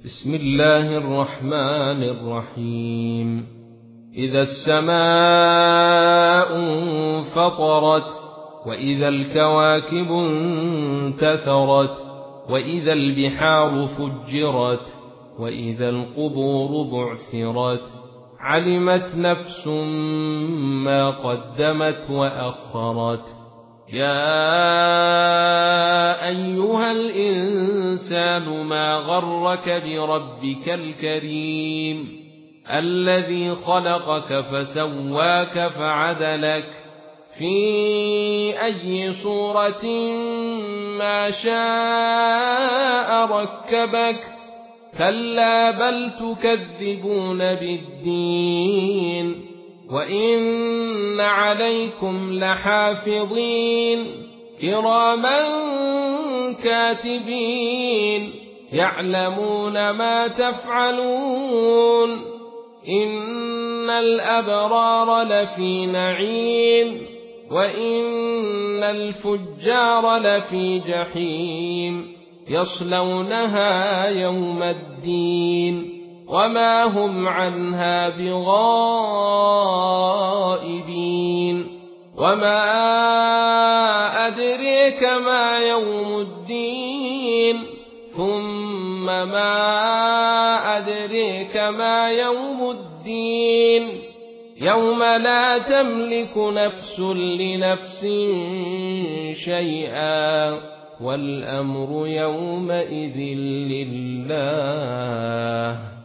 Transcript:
بسم الله الرحمن الرحيم. إذا السماء انفطرت وإذا الكواكب انتثرت وإذا البحار فجرت وإذا القبور بعثرت علمت نفس ما قدمت وأخرت. يا أيها الإنسان ما غرك بربك الكريم الذي خلقك فسواك فعدلك في أي صورة ما شاء ركبك. كلا بل تكذبون بالدين وإن عليكم لحافظين كراما كاتبين يعلمون ما تفعلون. إن الأبرار لفي نعيم وإن الفجار لفي جحيم يصلونها يوم الدين وما هم عنها بغائبين. وما أدريك ما يوم الدين ثم ما أدريك ما يوم الدين يوم لا تملك نفس لنفس شيئا والأمر يومئذ لله.